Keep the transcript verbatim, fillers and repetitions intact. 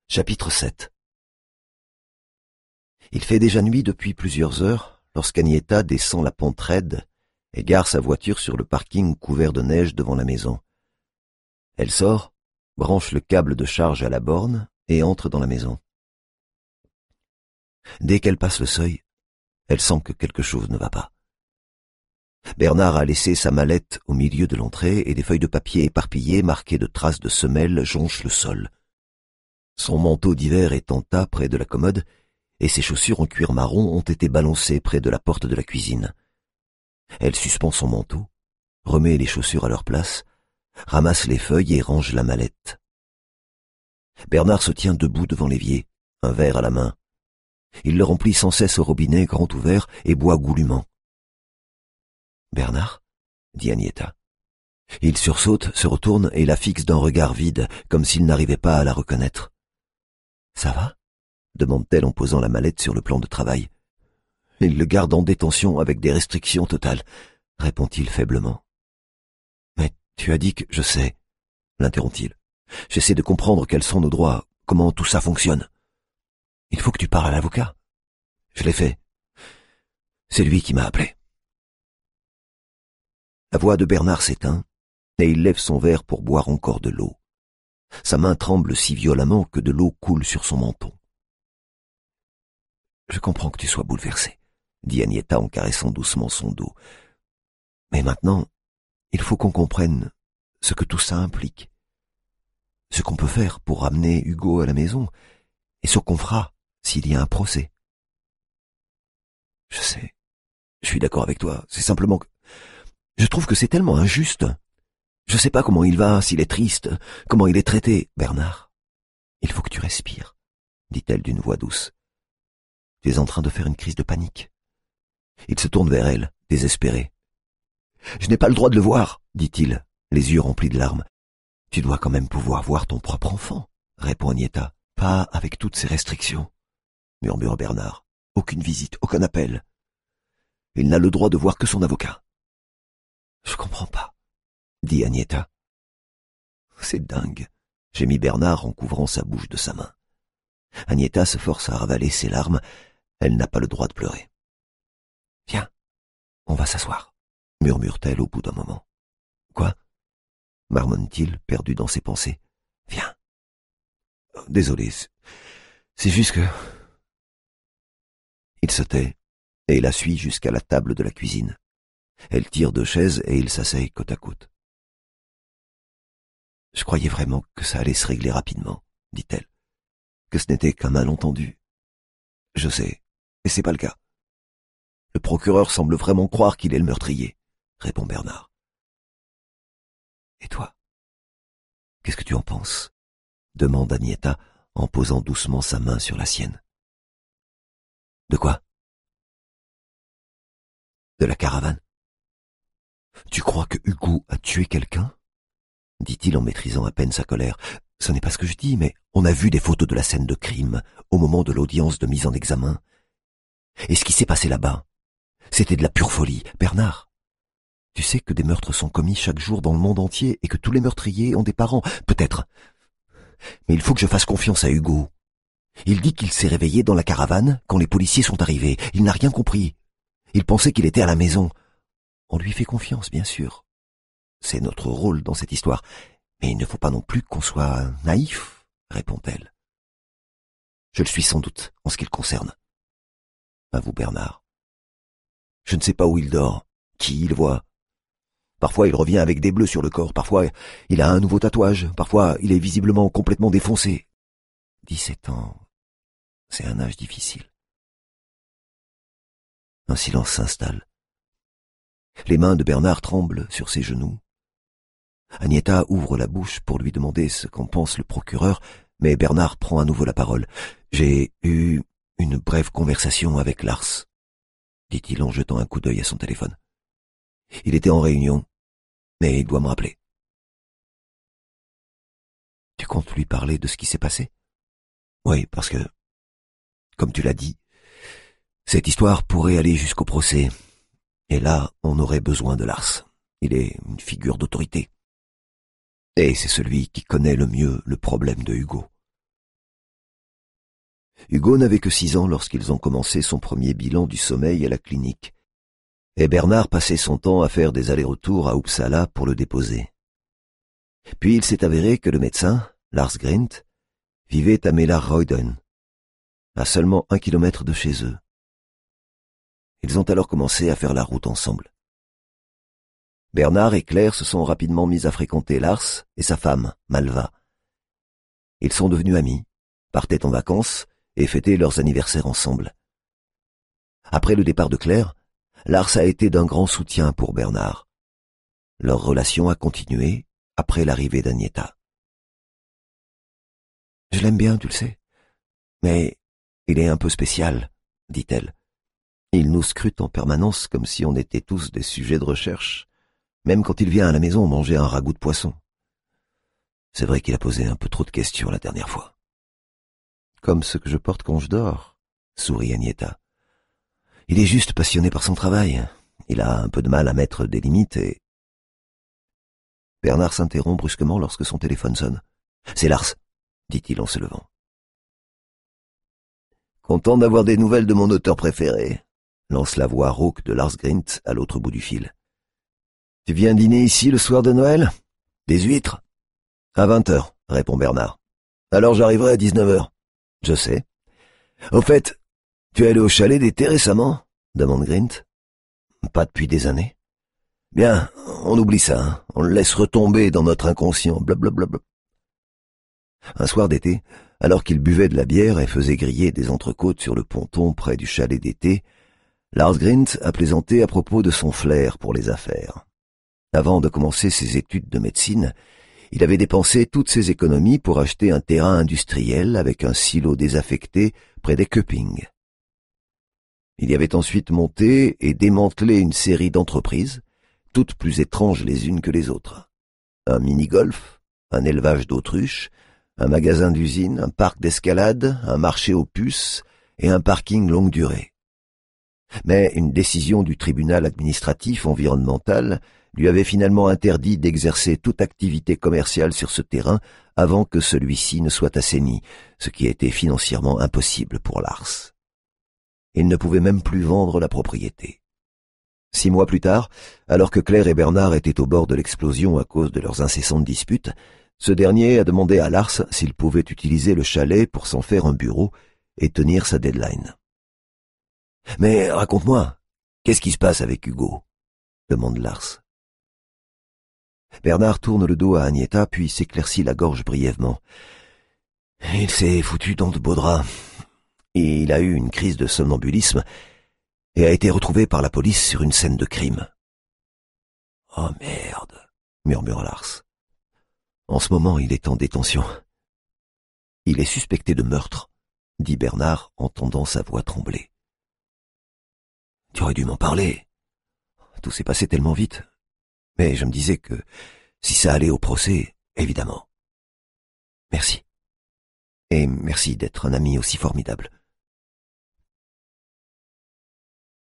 Chapitre sept. Il fait déjà nuit depuis plusieurs heures lorsqu'Agneta descend la pente raide et gare sa voiture sur le parking couvert de neige devant la maison. Elle sort, branche le câble de charge à la borne et entre dans la maison. Dès qu'elle passe le seuil, elle sent que quelque chose ne va pas. Bernard a laissé sa mallette au milieu de l'entrée et des feuilles de papier éparpillées marquées de traces de semelles jonchent le sol. Son manteau d'hiver est en tas près de la commode et ses chaussures en cuir marron ont été balancées près de la porte de la cuisine. Elle suspend son manteau, remet les chaussures à leur place, ramasse les feuilles et range la mallette. Bernard se tient debout devant l'évier, un verre à la main. Il le remplit sans cesse au robinet grand ouvert et boit goulûment. « Bernard ?» dit Agneta. Il sursaute, se retourne et la fixe d'un regard vide, comme s'il n'arrivait pas à la reconnaître. « Ça va ?» demande-t-elle en posant la mallette sur le plan de travail. « Il le garde en détention avec des restrictions totales, » répond-il faiblement. « Mais tu as dit que... Je sais, » l'interrompt-il. « J'essaie de comprendre quels sont nos droits, comment tout ça fonctionne. Il faut que tu parles à l'avocat. » Je l'ai fait. C'est lui qui m'a appelé. La voix de Bernard s'éteint, et il lève son verre pour boire encore de l'eau. Sa main tremble si violemment que de l'eau coule sur son menton. « Je comprends que tu sois bouleversé, » dit Agneta en caressant doucement son dos. « Mais maintenant, il faut qu'on comprenne ce que tout ça implique. Ce qu'on peut faire pour ramener Hugo à la maison, et ce qu'on fera s'il y a un procès. » Je sais, je suis d'accord avec toi, c'est simplement que... Je trouve que c'est tellement injuste. Je sais pas comment il va, s'il est triste, comment il est traité. Bernard, il faut que tu respires, dit-elle d'une voix douce. Tu es en train de faire une crise de panique. Il se tourne vers elle, désespéré. Je n'ai pas le droit de le voir, dit-il, les yeux remplis de larmes. Tu dois quand même pouvoir voir ton propre enfant, répond Agneta. Pas avec toutes ces restrictions, murmure Bernard. Aucune visite, aucun appel. Il n'a le droit de voir que son avocat. Je comprends pas, dit Agneta. C'est dingue, gémit Bernard en couvrant sa bouche de sa main. Agneta se force à ravaler ses larmes. Elle n'a pas le droit de pleurer. Viens, on va s'asseoir, murmure-t-elle au bout d'un moment. Quoi? Marmonne-t-il, perdu dans ses pensées. Viens. Désolé, c'est juste que... Il se tait et la suit jusqu'à la table de la cuisine. Elle tire deux chaises et ils s'asseyent côte à côte. « Je croyais vraiment que ça allait se régler rapidement, » dit-elle, « que ce n'était qu'un malentendu. Je sais, et c'est pas le cas. Le procureur semble vraiment croire qu'il est le meurtrier, » répond Bernard. « Et toi, qu'est-ce que tu en penses ?» demande Agneta en posant doucement sa main sur la sienne. « De quoi ?»« De la caravane. » « Tu crois que Hugo a tué quelqu'un ?» dit-il en maîtrisant à peine sa colère. « Ce n'est pas ce que je dis, mais on a vu des photos de la scène de crime au moment de l'audience de mise en examen. Et ce qui s'est passé là-bas, c'était de la pure folie. Bernard, tu sais que des meurtres sont commis chaque jour dans le monde entier et que tous les meurtriers ont des parents, peut-être. Mais il faut que je fasse confiance à Hugo. Il dit qu'il s'est réveillé dans la caravane quand les policiers sont arrivés. Il n'a rien compris. Il pensait qu'il était à la maison. On lui fait confiance, bien sûr. C'est notre rôle dans cette histoire. Mais il ne faut pas non plus qu'on soit naïf, répond-elle. Je le suis sans doute, en ce qui le concerne. Avoue Bernard. Je ne sais pas où il dort, qui il voit. Parfois il revient avec des bleus sur le corps, parfois il a un nouveau tatouage, parfois il est visiblement complètement défoncé. Dix-sept ans, c'est un âge difficile. Un silence s'installe. Les mains de Bernard tremblent sur ses genoux. Agneta ouvre la bouche pour lui demander ce qu'en pense le procureur, mais Bernard prend à nouveau la parole. « J'ai eu une brève conversation avec Lars, » dit-il en jetant un coup d'œil à son téléphone. « Il était en réunion, mais il doit me rappeler. »« Tu comptes lui parler de ce qui s'est passé ?»« Oui, parce que, comme tu l'as dit, cette histoire pourrait aller jusqu'au procès. Et là, on aurait besoin de Lars. Il est une figure d'autorité. Et c'est celui qui connaît le mieux le problème de Hugo. Hugo n'avait que six ans lorsqu'ils ont commencé son premier bilan du sommeil à la clinique, et Bernard passait son temps à faire des allers-retours à Uppsala pour le déposer. Puis il s'est avéré que le médecin, Lars Grint, vivait à Mälarröiden, à seulement un kilomètre de chez eux. Ils ont alors commencé à faire la route ensemble. Bernard et Claire se sont rapidement mis à fréquenter Lars et sa femme, Malva. Ils sont devenus amis, partaient en vacances et fêtaient leurs anniversaires ensemble. Après le départ de Claire, Lars a été d'un grand soutien pour Bernard. Leur relation a continué après l'arrivée d'Agneta. « Je l'aime bien, tu le sais, mais il est un peu spécial, » dit-elle. « Il nous scrute en permanence comme si on était tous des sujets de recherche, même quand il vient à la maison manger un ragoût de poisson. C'est vrai qu'il a posé un peu trop de questions la dernière fois. »« Comme ce que je porte quand je dors, » sourit Agneta. « Il est juste passionné par son travail. Il a un peu de mal à mettre des limites et... » Bernard s'interrompt brusquement lorsque son téléphone sonne. « C'est Lars, » dit-il en se levant. « Content d'avoir des nouvelles de mon auteur préféré, » lance la voix rauque de Lars Grint à l'autre bout du fil. « Tu viens dîner ici le soir de Noël? Des huîtres? »« À vingt heures, » répond Bernard. « Alors j'arriverai à dix-neuf heures. »« Je sais. »« Au fait, tu es allé au chalet d'été récemment? » demande Grint. « Pas depuis des années. »« Bien, on oublie ça, hein. On le laisse retomber dans notre inconscient, blablabla. » Un soir d'été, alors qu'il buvait de la bière et faisait griller des entrecôtes sur le ponton près du chalet d'été, Lars Grint a plaisanté à propos de son flair pour les affaires. Avant de commencer ses études de médecine, il avait dépensé toutes ses économies pour acheter un terrain industriel avec un silo désaffecté près des Köping. Il y avait ensuite monté et démantelé une série d'entreprises, toutes plus étranges les unes que les autres. Un mini-golf, un élevage d'autruches, un magasin d'usine, un parc d'escalade, un marché aux puces et un parking longue durée. Mais une décision du tribunal administratif environnemental lui avait finalement interdit d'exercer toute activité commerciale sur ce terrain avant que celui-ci ne soit assaini, ce qui était financièrement impossible pour Lars. Il ne pouvait même plus vendre la propriété. Six mois plus tard, alors que Claire et Bernard étaient au bord de l'explosion à cause de leurs incessantes disputes, ce dernier a demandé à Lars s'il pouvait utiliser le chalet pour s'en faire un bureau et tenir sa deadline. « Mais raconte-moi, qu'est-ce qui se passe avec Hugo ?» demande Lars. Bernard tourne le dos à Agneta puis s'éclaircit la gorge brièvement. « Il s'est foutu dans de beaux draps. Et il a eu une crise de somnambulisme et a été retrouvé par la police sur une scène de crime. »« Oh merde !» murmura Lars. « En ce moment, il est en détention. »« Il est suspecté de meurtre, » dit Bernard, entendant sa voix trembler. « Tu aurais dû m'en parler. Tout s'est passé tellement vite. Mais je me disais que si ça allait au procès, évidemment. Merci. Et merci d'être un ami aussi formidable. »